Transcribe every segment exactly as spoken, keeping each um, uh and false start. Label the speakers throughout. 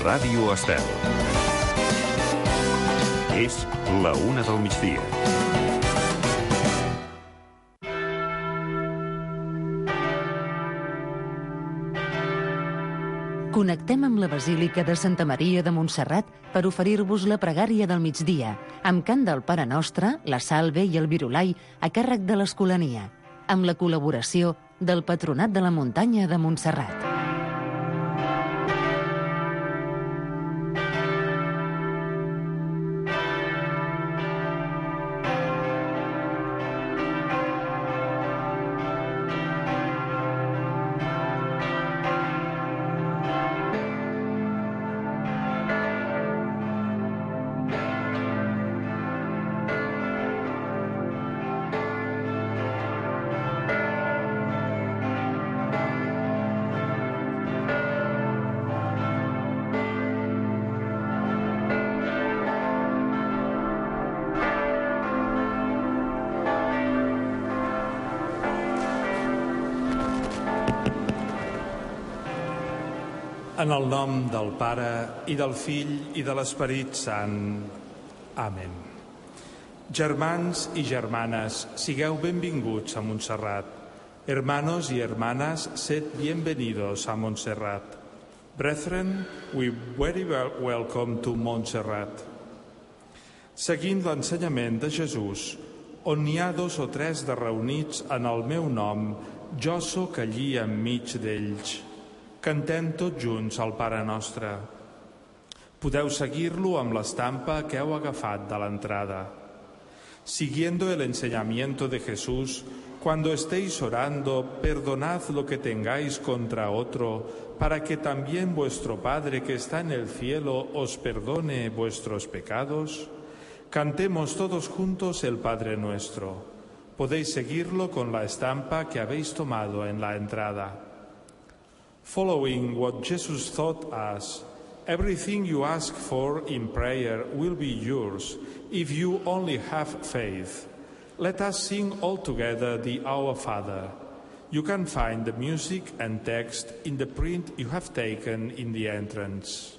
Speaker 1: Ràdio Estel. És la una del migdia.
Speaker 2: Connectem amb la Basílica de Santa Maria de Montserrat per oferir-vos la pregària del migdia, amb cant del Pare Nostre, la Salve i el Virolai a càrrec de l'Escolania, amb la col·laboració del Patronat de la Muntanya de Montserrat.
Speaker 3: En el nom del Pare, i del Fill, i de l'Esperit Sant. Amén. Germans i germanes, sigueu benvinguts a Montserrat. Hermanos y hermanas, sed bienvenidos a Montserrat. Brethren, we very well welcome to Montserrat. Seguint l'ensenyament de Jesús, on n'hi ha dos o tres de reunits en el meu nom, jo sóc allí enmig d'ells. Cantem tots junts el Pare Nostre. Podeu seguir-lo amb l'estampa que heu agafat de l'entrada. Siguiendo el enseñamiento de Jesús, cuando estéis orando, perdonad lo que tengáis contra otro, para que también vuestro Padre que está en el cielo os perdone vuestros pecados. Cantemos todos juntos el Padre Nuestro. Podéis seguirlo con la estampa que habéis tomado en la entrada. Following what Jesus taught us, everything you ask for in prayer will be yours if you only have faith. Let us sing all together the Our Father. You can find the music and text in the print you have taken in the entrance.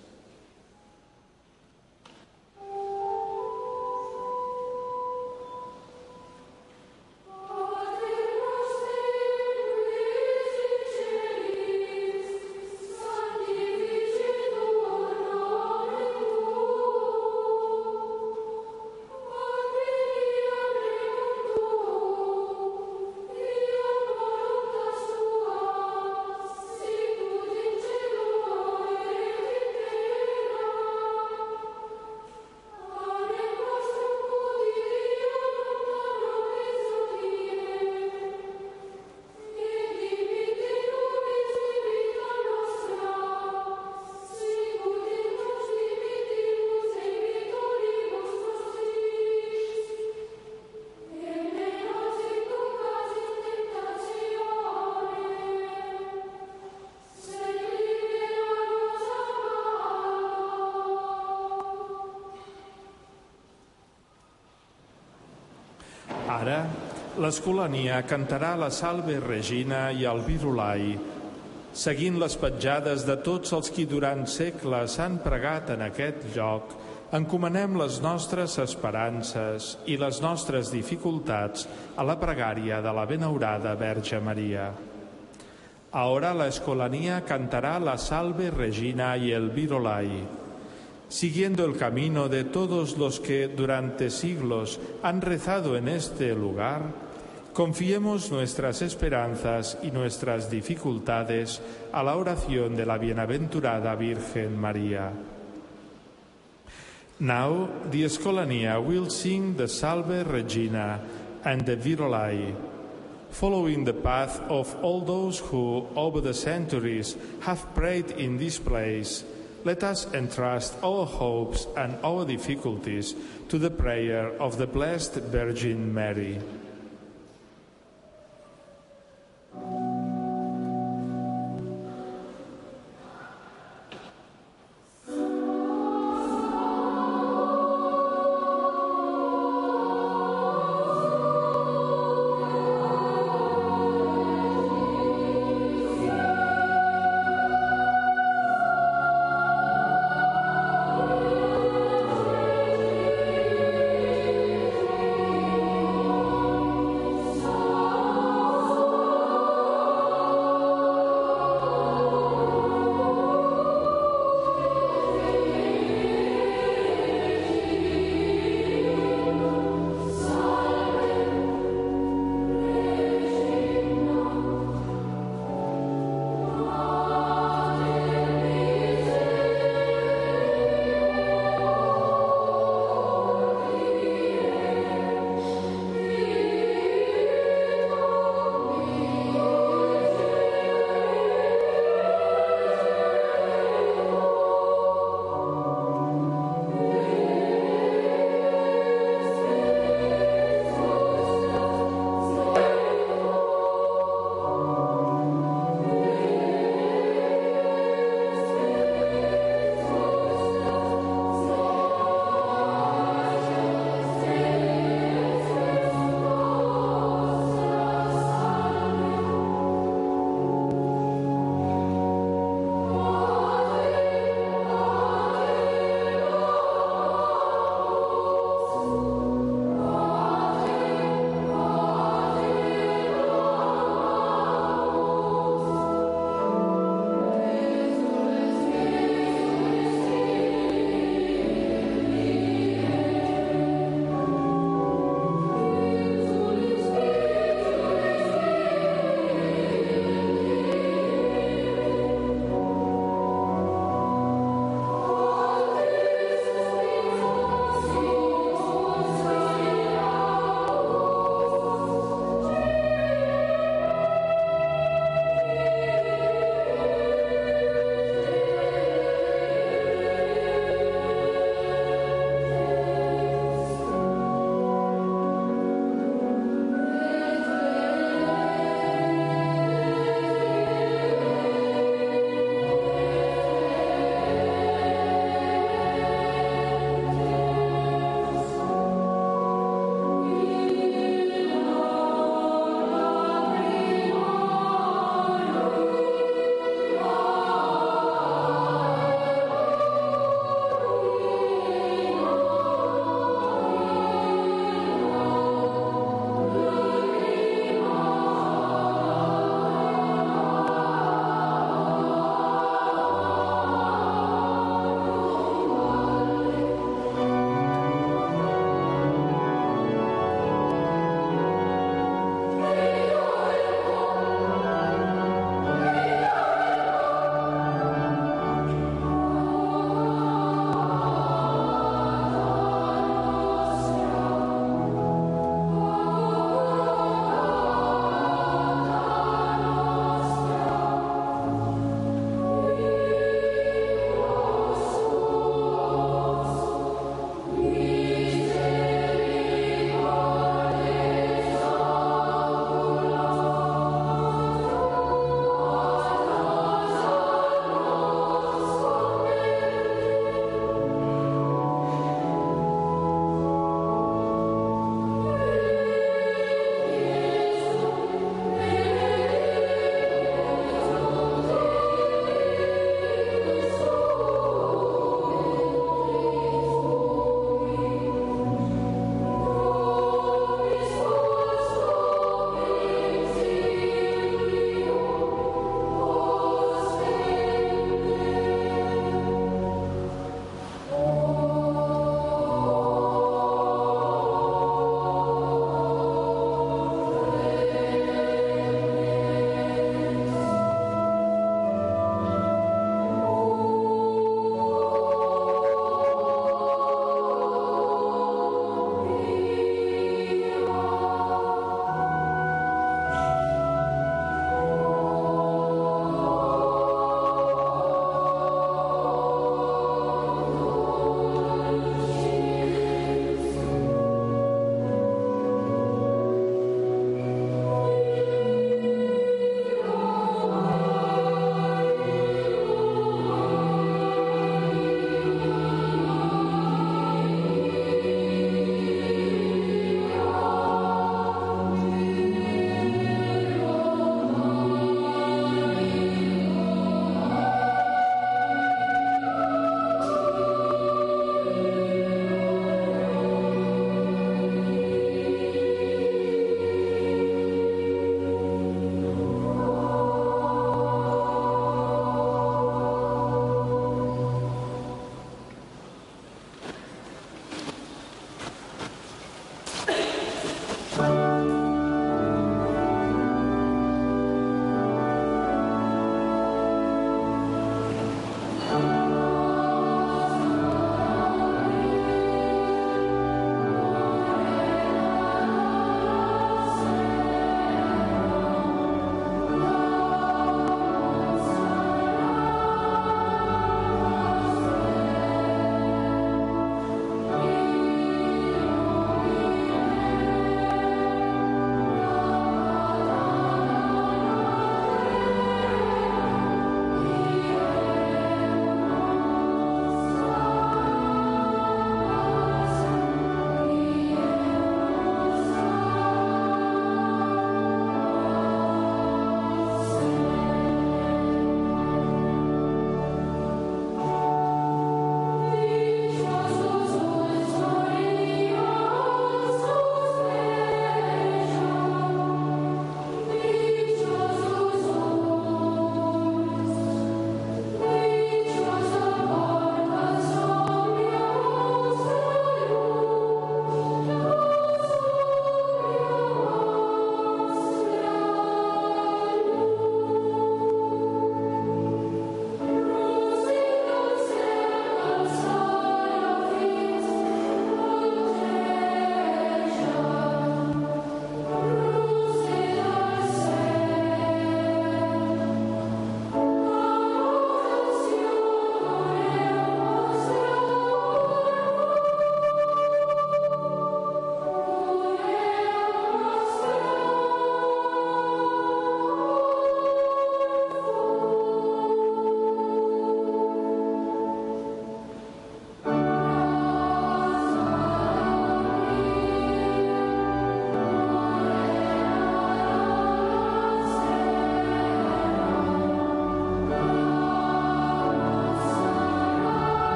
Speaker 3: Ara, l'Escolania cantarà la Salve Regina i el Virolai, seguint les petjades de tots els qui durant segles han pregat en aquest lloc. Encomanem les nostres esperances i les nostres dificultats a la pregària de la benaurada Verge Maria. Ahora la Escolania cantará la Salve Regina y el Virolai, siguiendo el camino de todos los que durante siglos han rezado en este lugar. Confiemos nuestras esperanzas y nuestras dificultades a la oración de la bienaventurada Virgen María. Now the Escolania will sing the Salve Regina and the Virolai, following the path of all those who, over the centuries, have prayed in this place. Let us entrust our hopes and our difficulties to the prayer of the Blessed Virgin Mary.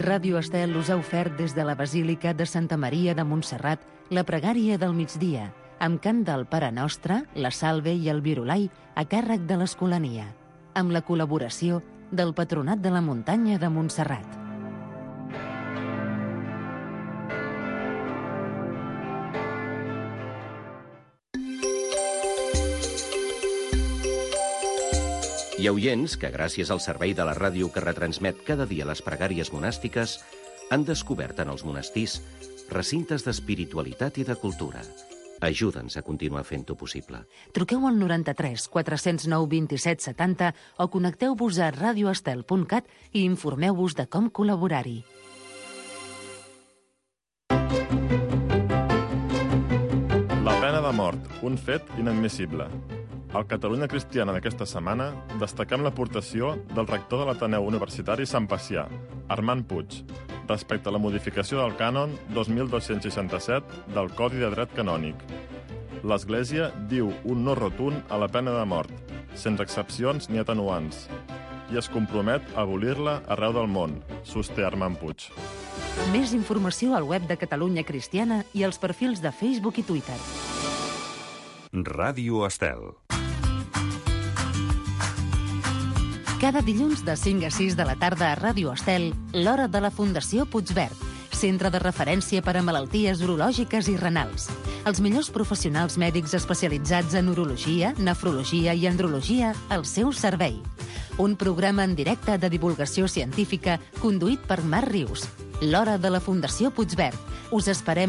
Speaker 2: Ràdio Estel us ha ofert des de la Basílica de Santa Maria de Montserrat la pregària del migdia, amb cant del Pare Nostre, la Salve i el Virulai a càrrec de l'Escolania, amb la col·laboració del Patronat de la Muntanya de Montserrat.
Speaker 4: Hi ha oients que, gràcies al servei de la ràdio que retransmet cada dia les pregàries monàstiques, han descobert en els monestirs recintes d'espiritualitat i de cultura. Ajuda'ns a continuar fent-ho possible.
Speaker 2: Truqueu al noranta-tres quatre cents nou vint-i-set setanta o connecteu-vos a radioestel punt cat i informeu-vos de com col·laborar-hi.
Speaker 5: La pena de mort, un fet inadmissible. Al Catalunya Cristiana d'aquesta setmana destaquem l'aportació del rector de l'Ateneu Universitari Sant Pacià, Armand Puig, respecte a la modificació del cànon dos mil dos-cents seixanta-set del Codi de Dret Canònic. L'Església diu un no rotund a la pena de mort, sense excepcions ni atenuants, i es compromet a abolir-la arreu del món, sosté Armand Puig.
Speaker 2: Més informació al web de Catalunya Cristiana i als perfils de Facebook i Twitter.
Speaker 1: Ràdio Estel.
Speaker 2: Cada dilluns de cinc a sis de la tarda a Ràdio Estel, l'hora de la Fundació Puigverd, centre de referència per a malalties urològiques i renals. Els millors professionals mèdics especialitzats en urologia, nefrologia i andrologia al seu servei. Un programa en directe de divulgació científica conduït per Marc Rius. L'hora de la Fundació Puigverd. Us esperem